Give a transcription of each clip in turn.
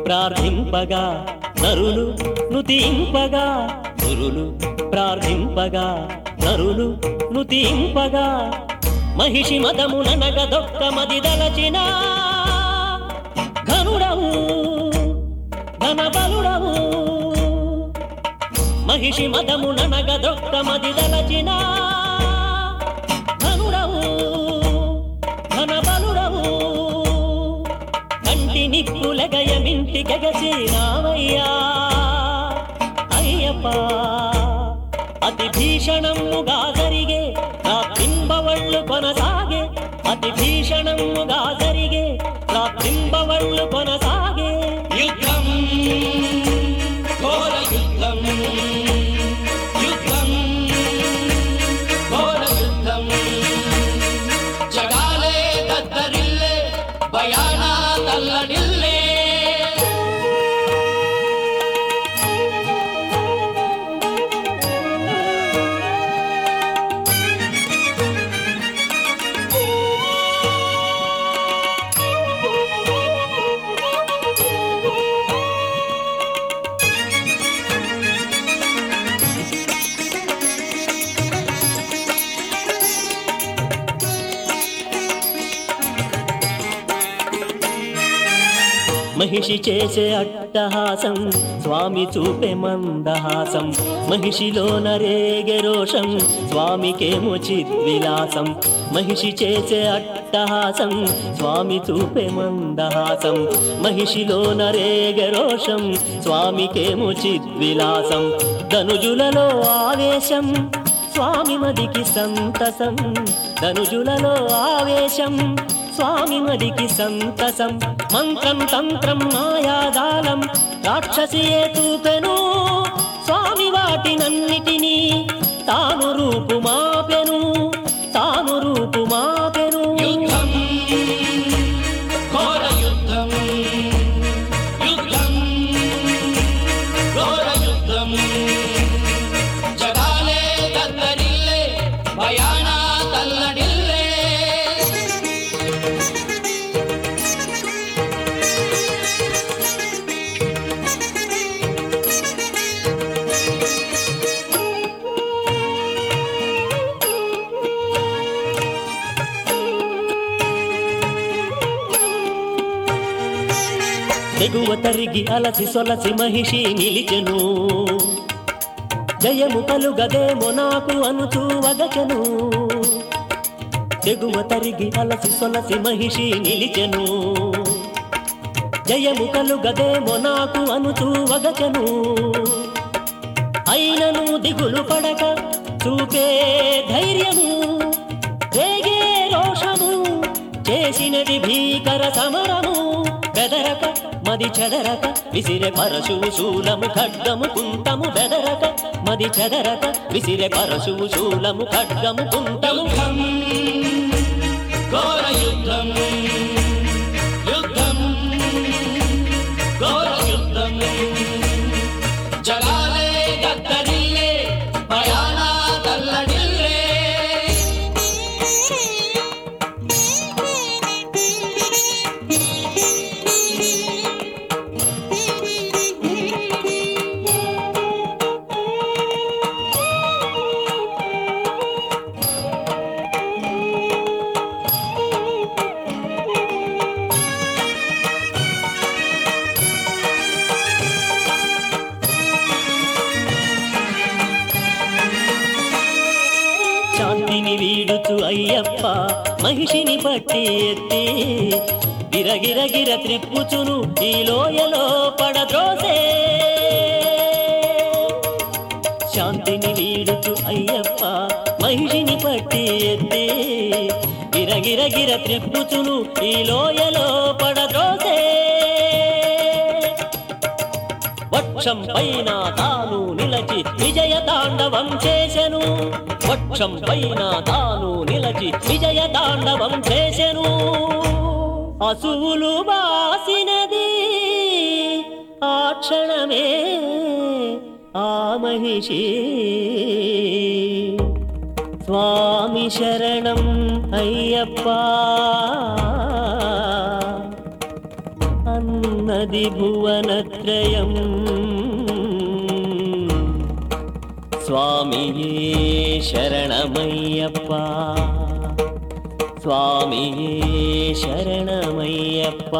ప్రార్థింపగా నరులు నుతింపగా గురులు ప్రార్థింపగా నరులు నుతింపగా మహిషి మదముననగదొక్క మది దలచిన ఘనుడవు ఘనబలుడవు మహిషి మదముననగదొక్క మది దలచిన ఘనుడవు ఘనబలుడవు కంటి నిప్పులగయమింటికెగసినావయ్యా అయ్యప్ప అతి భీషణముగా జరిగే రాత్రింబవళ్ళు కొనసాగే అతి భీషణముగా జరిగే రాత్రింబవళ్ళు కొనసాగే యుద్ధం ఘోర యుద్ధం యుద్ధం ఘోర యుద్ధం జగాలే దద్దరిల్లే భయాన తల్లడిల్లే మహిషి చేసే అట్టహాసం స్వామి చూపే మందహాసం మహిషిలో నరేగే రోషం స్వామికేమో చిద్విలాసం మహిషి చేసే అట్టహాసం స్వామి చూపే మందహాసం మహిషిలో నరేగే రోషం స్వామికేమో చిద్విలాసం ధనుజులలో ఆవేశం స్వామి మదికి సంతసం ధనుజులలో ఆవేశం స్వామి మదికి సంతసం మంత్రం తంత్రం మాయాదాలం రాక్షసియే చూపెను స్వామి వాటినన్నిటినీ తాను రూపుమాపెను తాను రూపుమాపెను యుద్ధం ఘోర యుద్ధం యుద్ధం ఘోర యుద్ధం జగాలే దద్దరిల్లే భయాన తల్లడిల్లే తెగువ తరిగి అలసి సొలసి మహిషి నిలిచెను జయము కలుగదేమో నాకు అనుచూ వగచెను తెగువ తరిగి అలసి సొలసి మహిషి నిలిచెను జయము కలుగదేమో నాకు అనుచూ వగచెను అయినను దిగులు పడక చూపే ధైర్యము రేగే రోషము చేసినది భీకర సమరము బెదరక మది చెదరక విసిరె పరశువు శూలము ఖడ్గము కుంతము బెదరక మది చెదరక విసిరె పరశువు శూలము ఖడ్గము కుంతము యుద్ధం ఘోర యుద్ధం యుద్ధం ఘోర యుద్ధం జగాలే దద్దరిల్లే భయాన తల్లడిల్లే శాంతిని వీడుచు అయ్యప్ప మహిషిని పట్టి ఎత్తి గిరగిరగిర త్రిప్పుచును ఈ లోయలో పడద్రోసే శాంతిని వీడుచు అయ్యప్ప మహిషిని పట్టి ఎత్తి గిరగిరగిర త్రిప్పుచును ఈ లోయలో పడద్రోసే వక్షం పైన తాను నిలచి విజయ తాండవం చేసెను వక్షం పైన తాను నిలచి విజయ తాండవం చేసెను అసువులు బాసినది ఆ క్షణమే ఆ మహిషి స్వామి శరణం అయ్యప్ప అన్నది ఉన్నది భువనత్రయం స్వామియే శరణమయ్యప్ప స్వామియే శరణమయ్యప్ప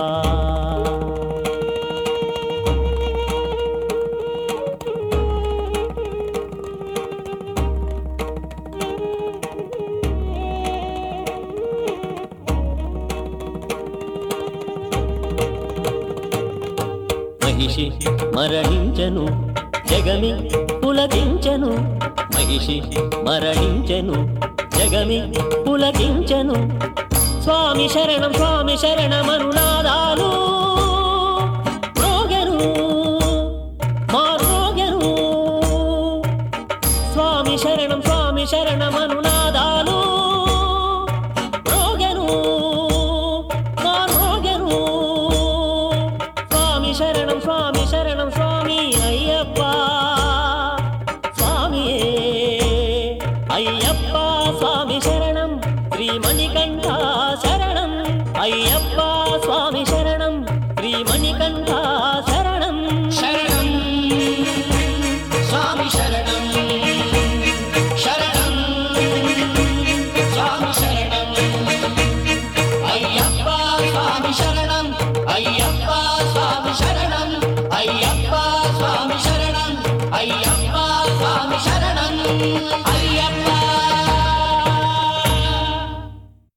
మహిషి మరణించను జగమి పులకించను మహిషి మరణించను జగమి పులకించను స్వామి శరణమనునాదాలు మ్రోగెను మారోగెను స్వామి శరణమనునాదాలు మ్రోగెను మారోగెను స్వామి శరణం స్వామి అయ్యప్ప స్వామియే అయ్యప్ప స్వామి శరణం శ్రీమణికంఠ శరణం అయ్యప్ప స్వామి శరణం శ్రీమణికంఠ శరణం శరణం స్వామి శరణం శరణం స్వామి శరణం అయ్యప్ప స్వామి శరణం అయ్యప్ప స్వామి శరణం అయ్యప్ప స్వామి శరణం అయ్యప్ప స్వామి శరణం అయ్యప్ప